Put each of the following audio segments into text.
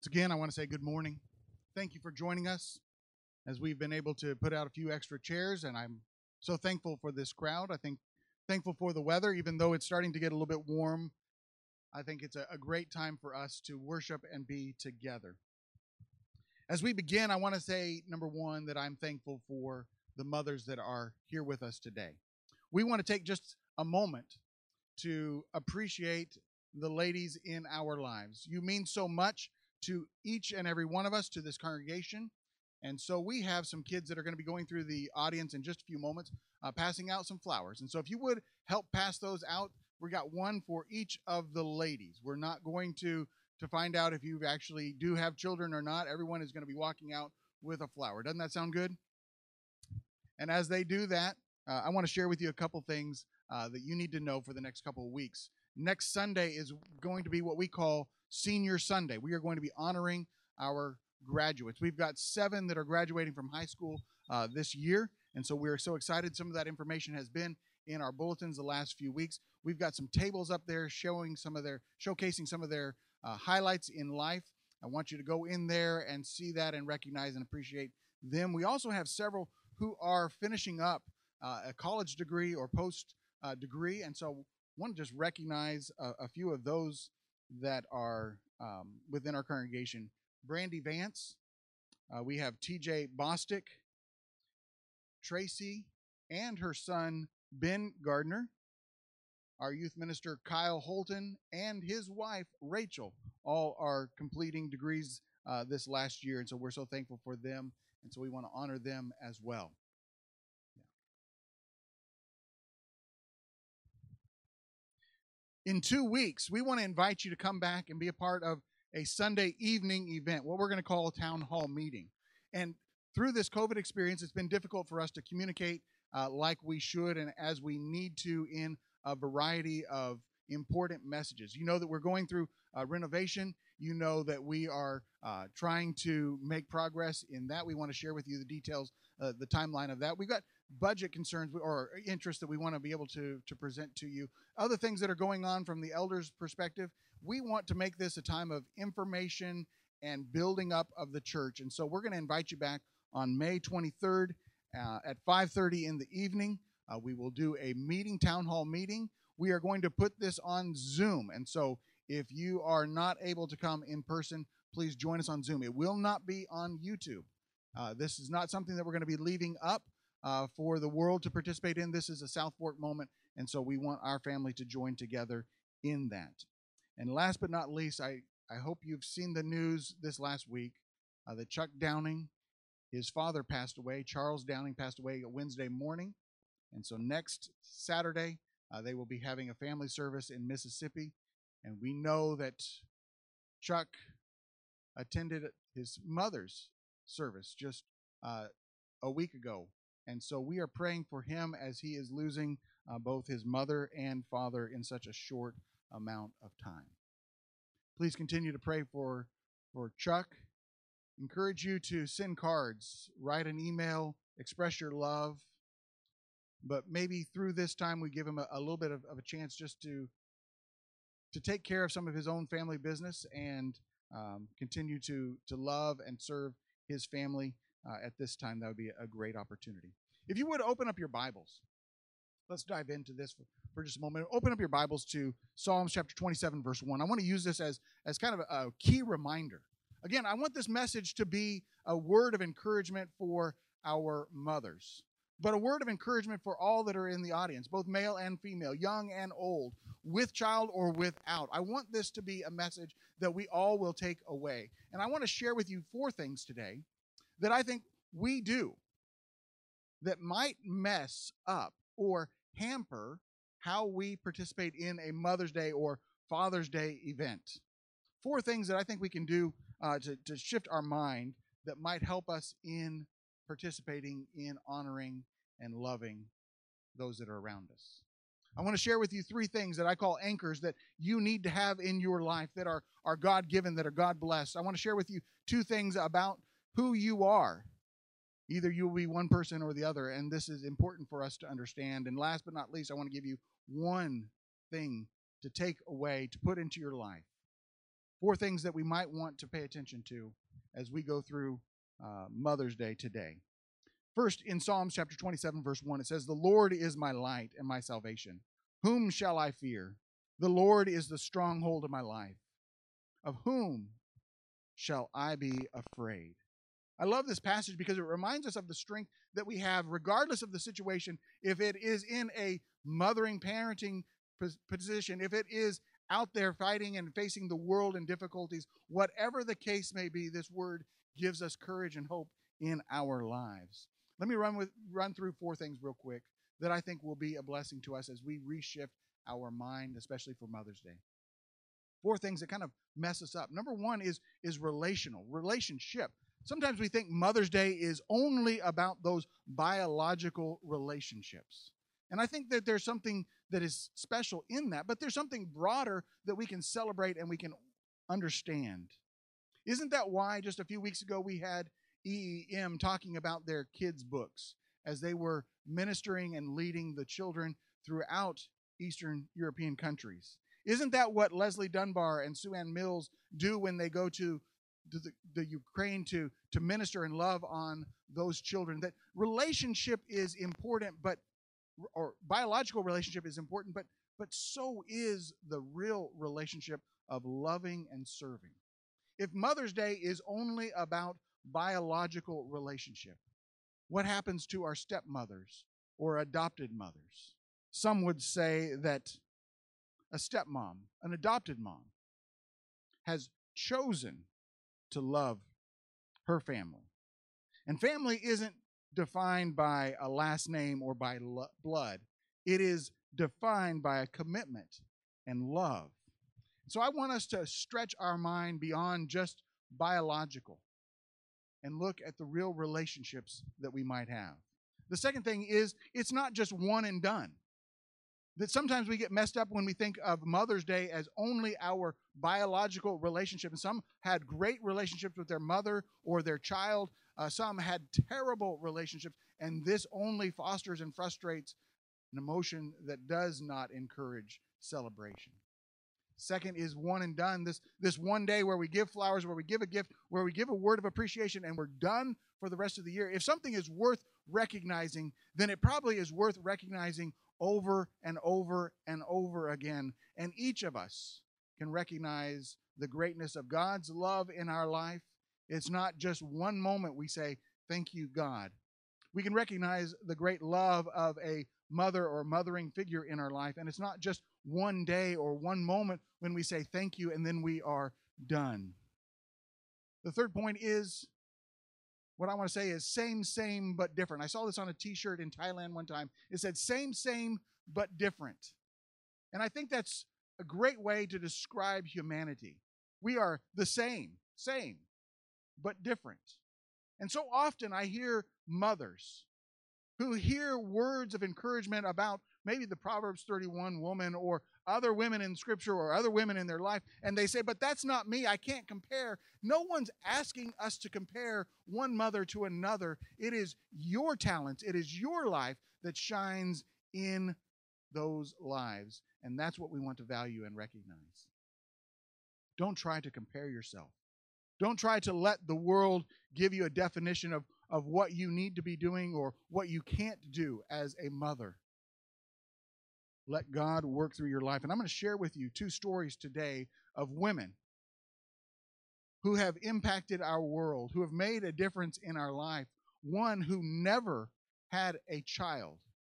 Again, I want to say good morning. Thank you for joining us as we've been able to put out a few extra chairs, and I'm so thankful for this crowd. I think thankful for the weather, even though it's starting to get a little bit warm. I think it's a great time for us to worship and be together. As we begin, I want to say, number one, that I'm thankful for the mothers that are here with us today. We want to take just a moment to appreciate the ladies in our lives. You mean so much to each and every one of us, to this congregation. And so we have some kids that are going to be going through the audience in just a few moments, passing out some flowers. And so if you would help pass those out, we got one for each of the ladies. We're not going to find out if you actually do have children or not. Everyone is going to be walking out with a flower. Doesn't that sound good? And as they do that, I want to share with you a couple things that you need to know for the next couple of weeks. Next Sunday is going to be what we call Senior Sunday. We are going to be honoring our graduates. We've got 7 that are graduating from high school this year, and so we're so excited. Some of that information has been in our bulletins the last few weeks. We've got some tables up there showcasing some of their highlights in life. I want you to go in there and see that and recognize and appreciate them. We also have several who are finishing up a college degree or post degree, and so I want to just recognize a few of those that are within our congregation. Brandy Vance, we have TJ Bostick, Tracy, and her son Ben Gardner, our youth minister Kyle Holton, and his wife Rachel, all are completing degrees this last year, and so we're so thankful for them, and so we want to honor them as well. In 2 weeks, we want to invite you to come back and be a part of a Sunday evening event, what we're going to call a town hall meeting. And through this COVID experience, it's been difficult for us to communicate like we should and as we need to in a variety of important messages. You know that we're going through renovation. You know that we are trying to make progress in that. We want to share with you the details, the timeline of that. We've got budget concerns or interests that we want to be able to present to you. Other things that are going on from the elders' perspective. We want to make this a time of information and building up of the church. And so we're going to invite you back on May 23rd at 5:30 in the evening. We will do a town hall meeting. We are going to put this on Zoom. And so if you are not able to come in person, please join us on Zoom. It will not be on YouTube. This is not something that we're going to be leaving up for the world to participate in. This is a South Fork moment, and so we want our family to join together in that. And last but not least, I hope you've seen the news this last week that Chuck Downing, his father, passed away. Charles Downing passed away Wednesday morning, and so next Saturday they will be having a family service in Mississippi, and we know that Chuck attended his mother's service just a week ago. And so we are praying for him as he is losing both his mother and father in such a short amount of time. Please continue to pray for Chuck. Encourage you to send cards, write an email, express your love. But maybe through this time we give him a little bit of a chance just to take care of some of his own family business and continue to love and serve his family at this time. That would be a great opportunity. If you would open up your Bibles, let's dive into this for just a moment. Open up your Bibles to Psalms chapter 27, verse 1. I want to use this as kind of a key reminder. Again, I want this message to be a word of encouragement for our mothers, but a word of encouragement for all that are in the audience, both male and female, young and old, with child or without. I want this to be a message that we all will take away. And I want to share with you 4 things today that I think we do that might mess up or hamper how we participate in a Mother's Day or Father's Day event. 4 things that I think we can do to shift our mind that might help us in participating in honoring and loving those that are around us. I want to share with you 3 things that I call anchors that you need to have in your life that are God-given, that are God-blessed. I want to share with you 2 things about who you are. Either you will be one person or the other, and this is important for us to understand. And last but not least, I want to give you 1 thing to take away, to put into your life 4 things that we might want to pay attention to as we go through Mother's Day today. First, in Psalms chapter 27, verse 1, it says, "The Lord is my light and my salvation. Whom shall I fear? The Lord is the stronghold of my life. Of whom shall I be afraid?" I love this passage because it reminds us of the strength that we have regardless of the situation. If it is in a mothering, parenting position, if it is out there fighting and facing the world and difficulties, whatever the case may be, this word gives us courage and hope in our lives. Let me run through 4 things real quick that I think will be a blessing to us as we reshift our mind, especially for Mother's Day. 4 things that kind of mess us up. Number 1 is relationship. Sometimes we think Mother's Day is only about those biological relationships. And I think that there's something that is special in that, but there's something broader that we can celebrate and we can understand. Isn't that why just a few weeks ago we had EEM talking about their kids' books as they were ministering and leading the children throughout Eastern European countries? Isn't that what Leslie Dunbar and Sue Ann Mills do when they go to the Ukraine to minister and love on those children? That relationship is important, or biological relationship is important, but so is the real relationship of loving and serving. If Mother's Day is only about biological relationship, what happens to our stepmothers or adopted mothers? Some would say that a stepmom, an adopted mom, has chosen to love her family. And family isn't defined by a last name or by blood. It is defined by a commitment and love. So I want us to stretch our mind beyond just biological and look at the real relationships that we might have. The second thing is, it's not just one and done. That sometimes we get messed up when we think of Mother's Day as only our biological relationship. And some had great relationships with their mother or their child. Some had terrible relationships. And this only fosters and frustrates an emotion that does not encourage celebration. Second is one and done. This one day where we give flowers, where we give a gift, where we give a word of appreciation, and we're done for the rest of the year. If something is worth recognizing, then it probably is worth recognizing over and over and over again. And each of us can recognize the greatness of God's love in our life. It's not just one moment we say, "Thank you, God." We can recognize the great love of a mother or mothering figure in our life. And it's not just one day or one moment when we say thank you and then we are done. The third point is, what I want to say is same, but different. I saw this on a t-shirt in Thailand one time. It said same, but different. And I think that's a great way to describe humanity. We are the same, but different. And so often I hear mothers who hear words of encouragement about maybe the Proverbs 31 woman or other women in Scripture or other women in their life, and they say, "But that's not me. I can't compare." No one's asking us to compare one mother to another. It is your talents, it is your life that shines in those lives, and that's what we want to value and recognize. Don't try to compare yourself. Don't try to let the world give you a definition of what you need to be doing or what you can't do as a mother. Let God work through your life. And I'm going to share with you 2 stories today of women who have impacted our world, who have made a difference in our life. One who never had a child.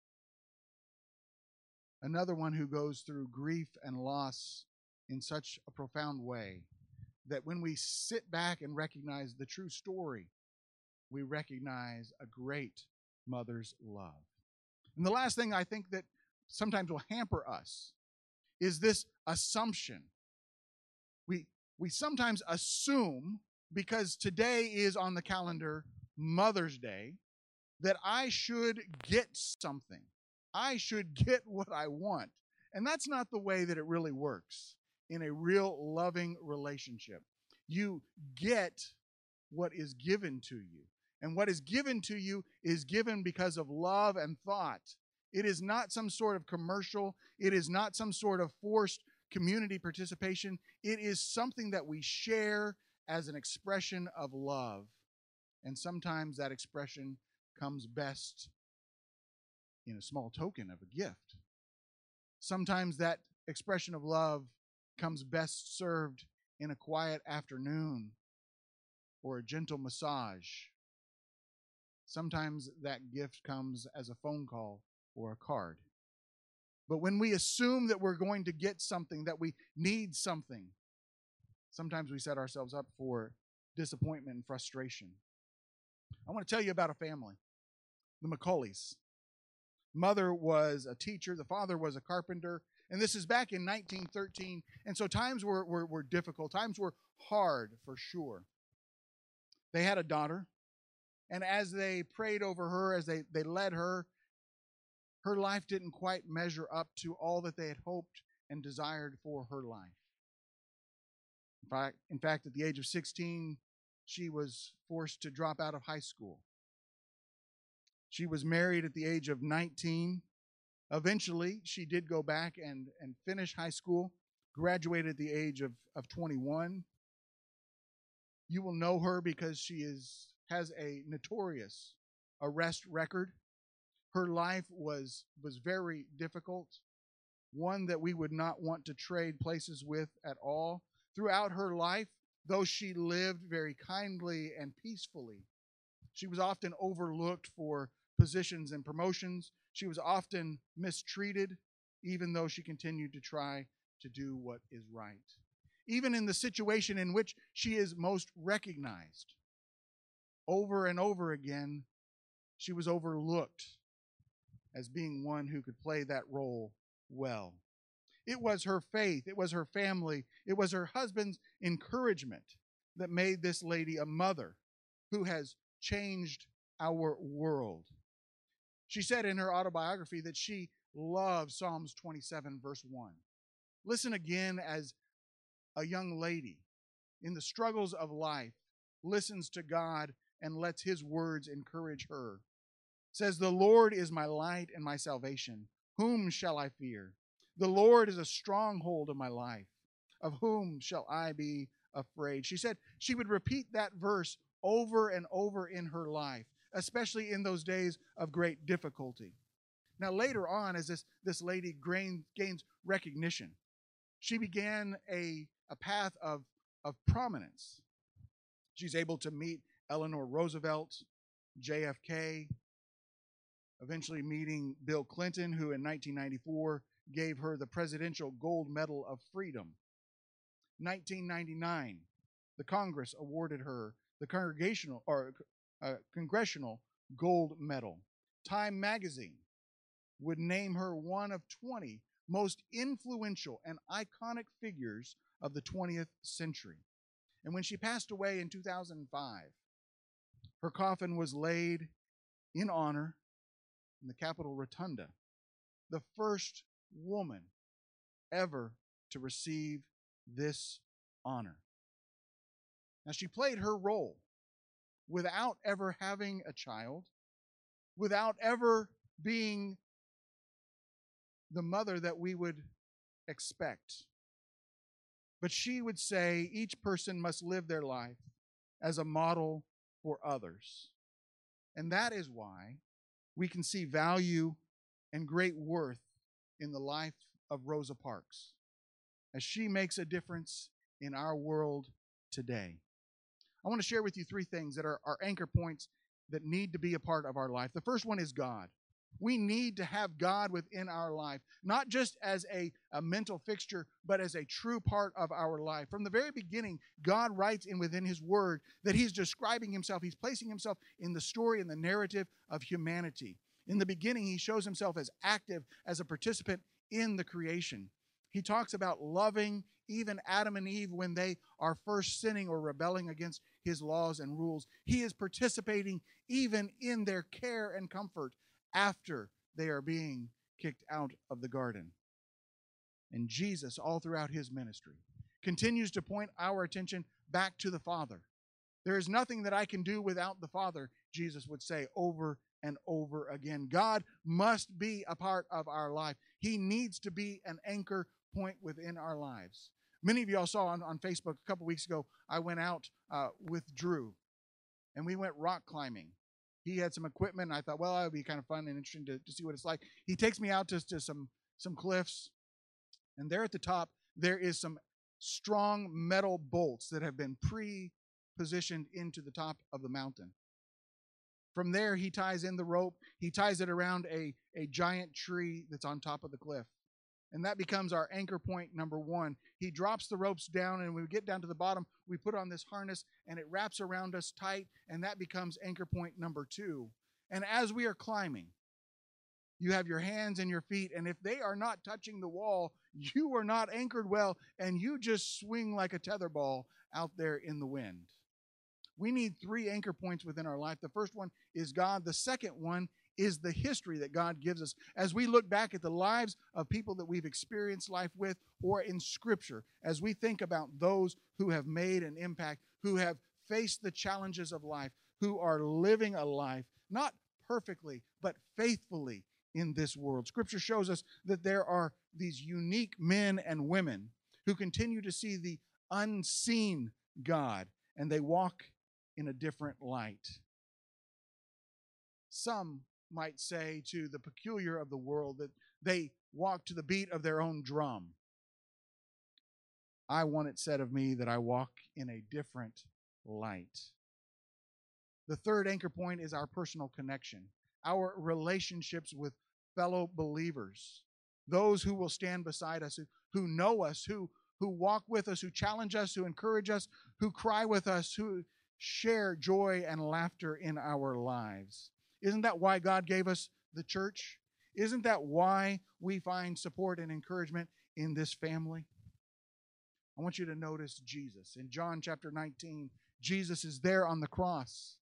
Another one who goes through grief and loss in such a profound way that when we sit back and recognize the true story, we recognize a great mother's love. And the last thing I think that sometimes will hamper us is this assumption. We sometimes assume, because today is on the calendar Mother's Day, that I should get something. I should get what I want. And that's not the way that it really works in a real loving relationship. You get what is given to you. And what is given to you is given because of love and thought. It is not some sort of commercial. It is not some sort of forced community participation. It is something that we share as an expression of love. And sometimes that expression comes best in a small token of a gift. Sometimes that expression of love comes best served in a quiet afternoon or a gentle massage. Sometimes that gift comes as a phone call or a card. But when we assume that we're going to get something, that we need something, sometimes we set ourselves up for disappointment and frustration. I want to tell you about a family, the McCauleys. Mother was a teacher, the father was a carpenter, and this is back in 1913, and so times were difficult. Times were hard, for sure. They had a daughter, and as they prayed over her, as they led her, her life didn't quite measure up to all that they had hoped and desired for her life. In fact, at the age of 16, she was forced to drop out of high school. She was married at the age of 19. Eventually, she did go back and finish high school, graduated at the age of 21. You will know her because she has a notorious arrest record. Her life was very difficult, one that we would not want to trade places with at all. Throughout her life, though she lived very kindly and peacefully, she was often overlooked for positions and promotions. She was often mistreated, even though she continued to try to do what is right. Even in the situation in which she is most recognized, over and over again, she was overlooked as being one who could play that role well. It was her faith, it was her family, it was her husband's encouragement that made this lady a mother who has changed our world. She said in her autobiography that she loved Psalms 27, verse 1. Listen again as a young lady in the struggles of life listens to God and lets His words encourage her. It says, "The Lord is my light and my salvation. Whom shall I fear? The Lord is a stronghold of my life. Of whom shall I be afraid?" She said she would repeat that verse over and over in her life, especially in those days of great difficulty. Now, later on, as this lady gains recognition, she began a path of prominence. She's able to meet Eleanor Roosevelt, JFK, eventually meeting Bill Clinton, who in 1994 gave her the Presidential Gold Medal of Freedom. 1999, the Congress awarded her the Congressional Gold Medal. Time magazine would name her one of 20 most influential and iconic figures of the 20th century. And when she passed away in 2005, her coffin was laid in honor in the Capitol Rotunda, the first woman ever to receive this honor. Now, she played her role without ever having a child, without ever being the mother that we would expect. But she would say each person must live their life as a model for others. And that is why we can see value and great worth in the life of Rosa Parks, as she makes a difference in our world today. I want to share with you three things that are anchor points that need to be a part of our life. The first one is God. We need to have God within our life, not just as a mental fixture, but as a true part of our life. From the very beginning, God writes within His Word that He's describing Himself. He's placing Himself in the story and the narrative of humanity. In the beginning, He shows Himself as active, as a participant in the creation. He talks about loving even Adam and Eve when they are first sinning or rebelling against His laws and rules. He is participating even in their care and comfort after they are being kicked out of the garden. And Jesus, all throughout His ministry, continues to point our attention back to the Father. There is nothing that I can do without the Father, Jesus would say over and over again. God must be a part of our life. He needs to be an anchor point within our lives. Many of y'all saw on Facebook a couple weeks ago, I went out with Drew, and we went rock climbing. He had some equipment, and I thought, well, that would be kind of fun and interesting to see what it's like. He takes me out to some cliffs, and there at the top, there is some strong metal bolts that have been pre-positioned into the top of the mountain. From there, he ties in the rope. He ties it around a giant tree that's on top of the cliff. And that becomes our anchor point number one. He drops the ropes down, and when we get down to the bottom, we put on this harness, and it wraps around us tight, and that becomes anchor point number two. And as we are climbing, you have your hands and your feet, and if they are not touching the wall, you are not anchored well, and you just swing like a tetherball out there in the wind. We need 3 anchor points within our life. The first one is God. The second one is the history that God gives us. As we look back at the lives of people that we've experienced life with, or in Scripture, as we think about those who have made an impact, who have faced the challenges of life, who are living a life, not perfectly, but faithfully in this world. Scripture shows us that there are these unique men and women who continue to see the unseen God, and they walk in a different light. Some might say to the peculiar of the world that they walk to the beat of their own drum. I want it said of me that I walk in a different light. The third anchor point is our personal connection, our relationships with fellow believers, those who will stand beside us, who know us, who walk with us, who challenge us, who encourage us, who cry with us, who share joy and laughter in our lives. Isn't that why God gave us the church? Isn't that why we find support and encouragement in this family? I want you to notice Jesus. In John chapter 19, Jesus is there on the cross.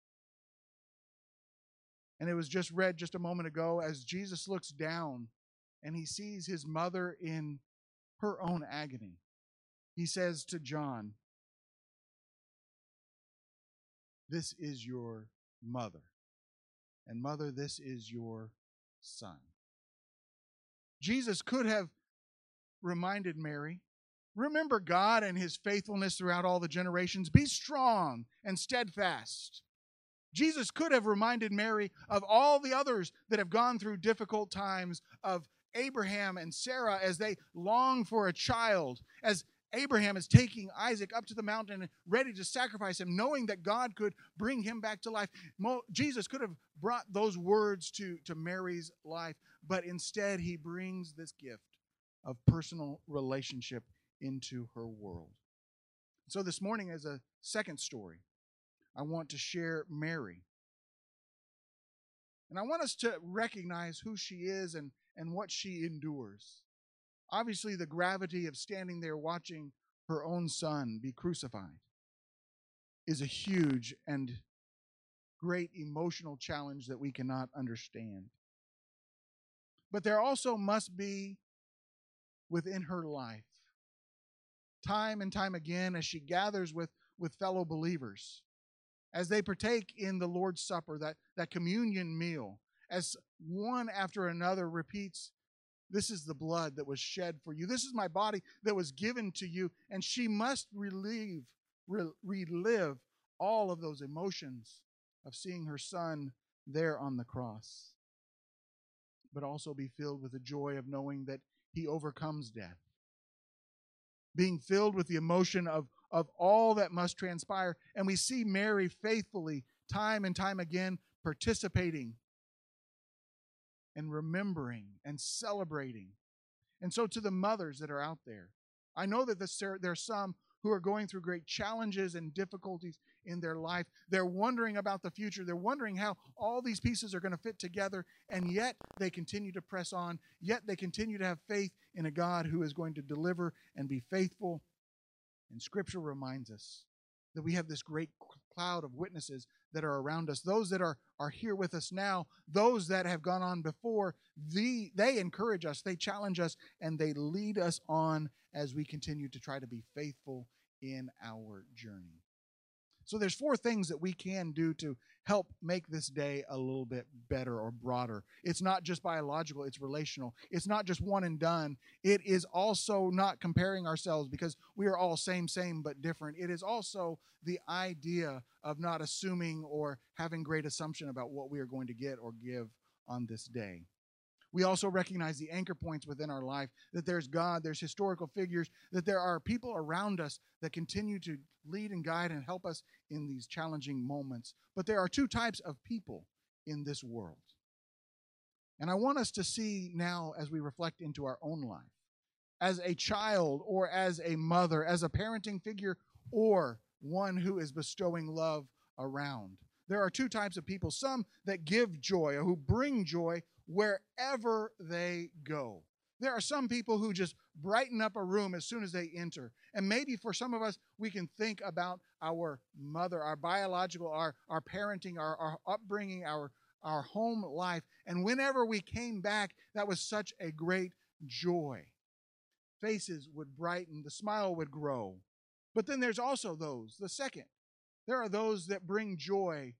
And it was just read just a moment ago, as Jesus looks down and he sees his mother in her own agony. He says to John, "This is your mother. And mother, this is your son." Jesus could have reminded Mary, remember God and his faithfulness throughout all the generations. Be strong and steadfast. Jesus could have reminded Mary of all the others that have gone through difficult times, of Abraham and Sarah as they long for a child, as Abraham is taking Isaac up to the mountain and ready to sacrifice him, knowing that God could bring him back to life. Jesus could have brought those words to Mary's life, but instead he brings this gift of personal relationship into her world. So this morning, as a second story, I want to share Mary. And I want us to recognize who she is and what she endures. Obviously, the gravity of standing there watching her own son be crucified is a huge and great emotional challenge that we cannot understand. But there also must be within her life, time and time again, as she gathers with fellow believers, as they partake in the Lord's Supper, that communion meal, as one after another repeats, "This is the blood that was shed for you. This is my body that was given to you." And she must relive all of those emotions of seeing her son there on the cross, but also be filled with the joy of knowing that he overcomes death. Being filled with the emotion of all that must transpire. And we see Mary faithfully, time and time again, participating and remembering and celebrating. And so to the mothers that are out there, I know that there are some who are going through great challenges and difficulties in their life. They're wondering about the future. They're wondering how all these pieces are going to fit together, and yet they continue to press on. Yet they continue to have faith in a God who is going to deliver and be faithful. And Scripture reminds us that we have this great cloud of witnesses that are around us, those that are here with us now, those that have gone on before. They encourage us, they challenge us, and they lead us on as we continue to try to be faithful in our journey. So there's four things that we can do to help make this day a little bit better or broader. It's not just biological, it's relational. It's not just one and done. It is also not comparing ourselves because we are all same but different. It is also the idea of not assuming or having great assumption about what we are going to get or give on this day. We also recognize the anchor points within our life, that there's God, there's historical figures, that there are people around us that continue to lead and guide and help us in these challenging moments. But there are two types of people in this world. And I want us to see now as we reflect into our own life, as a child or as a mother, as a parenting figure, or one who is bestowing love around. There are two types of people, some that give joy or who bring joy wherever they go. There are some people who just brighten up a room as soon as they enter. And maybe for some of us, we can think about our mother, our biological, our parenting, our upbringing, our home life. And whenever we came back, that was such a great joy. Faces would brighten, the smile would grow. But then there's also those, the second, there are those that bring joy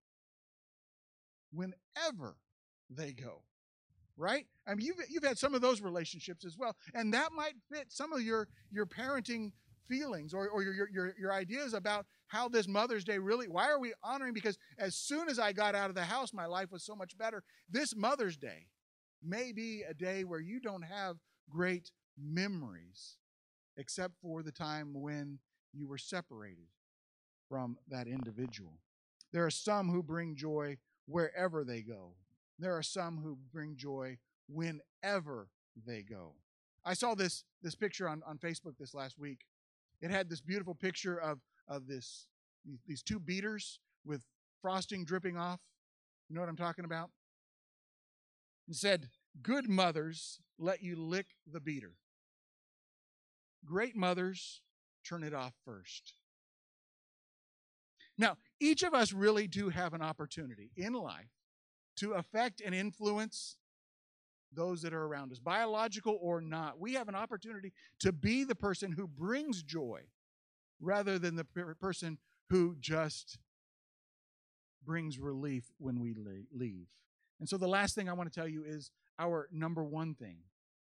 whenever they go, right? I mean, you've had some of those relationships as well, and that might fit some of your parenting feelings or your ideas about how this Mother's Day really, why are we honoring? Because as soon as I got out of the house, my life was so much better. This Mother's Day may be a day where you don't have great memories except for the time when you were separated from that individual. There are some who bring joy wherever they go. There are some who bring joy whenever they go. I saw this picture on Facebook this last week. It had this beautiful picture of these two beaters with frosting dripping off. You know what I'm talking about? It said, "Good mothers let you lick the beater. Great mothers turn it off first." Now, each of us really do have an opportunity in life to affect and influence those that are around us, biological or not. We have an opportunity to be the person who brings joy rather than the person who just brings relief when we leave. And so the last thing I want to tell you is our number one thing,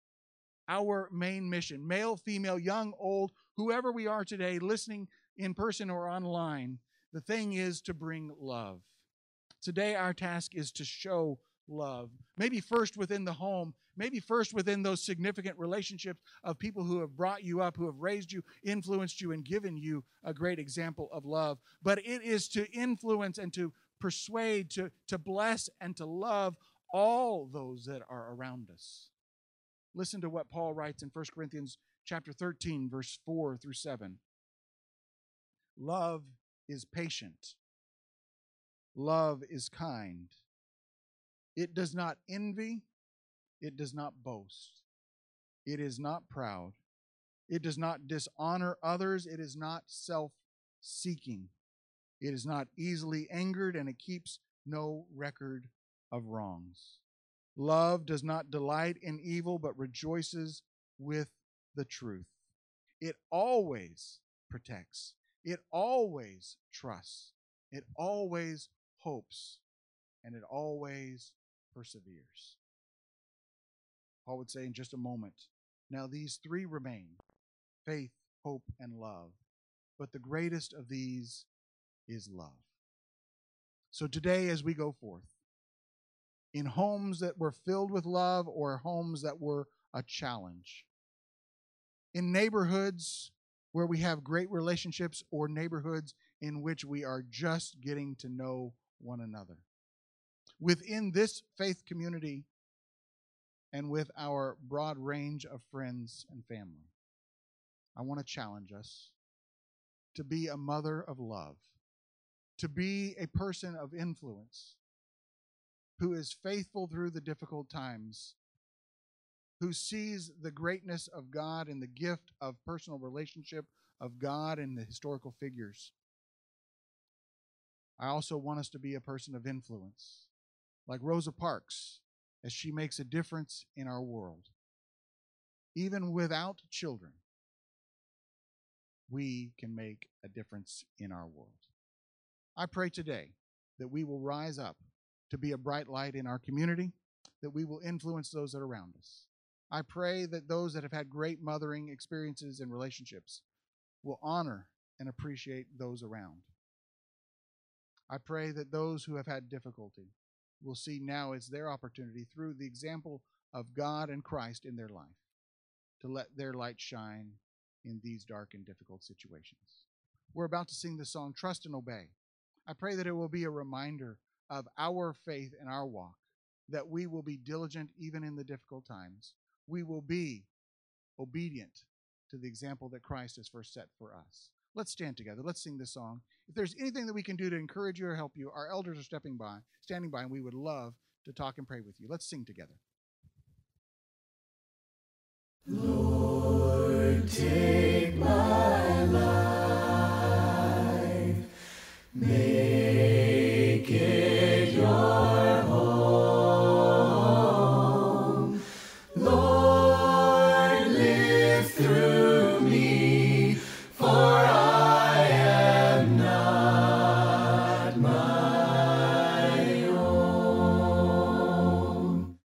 our main mission, male, female, young, old, whoever we are today, listening in person or online, the thing is to bring love. Today, our task is to show love. Maybe first within the home, maybe first within those significant relationships of people who have brought you up, who have raised you, influenced you, and given you a great example of love. But it is to influence and to persuade, to bless, and to love all those that are around us. Listen to what Paul writes in 1 Corinthians chapter 13, verse 4 through 7. Love is patient. Love is kind. It does not envy. It does not boast. It is not proud. It does not dishonor others. It is not self-seeking. It is not easily angered, and it keeps no record of wrongs. Love does not delight in evil, but rejoices with the truth. It always protects. It always trusts. It always hopes. And it always perseveres. Paul would say in just a moment, now these three remain, faith, hope, and love. But the greatest of these is love. So today, as we go forth, in homes that were filled with love or homes that were a challenge, in neighborhoods where we have great relationships or neighborhoods in which we are just getting to know one another, within this faith community and with our broad range of friends and family, I want to challenge us to be a mother of love, to be a person of influence who is faithful through the difficult times, who sees the greatness of God and the gift of personal relationship of God and the historical figures. I also want us to be a person of influence, like Rosa Parks, as she makes a difference in our world. Even without children, we can make a difference in our world. I pray today that we will rise up to be a bright light in our community, that we will influence those that are around us. I pray that those that have had great mothering experiences and relationships will honor and appreciate those around. I pray that those who have had difficulty will see now as their opportunity through the example of God and Christ in their life to let their light shine in these dark and difficult situations. We're about to sing the song, Trust and Obey. I pray that it will be a reminder of our faith and our walk, that we will be diligent even in the difficult times. We will be obedient to the example that Christ has first set for us. Let's stand together. Let's sing this song. If there's anything that we can do to encourage you or help you, our elders are standing by, and we would love to talk and pray with you. Let's sing together. Lord, take my life. May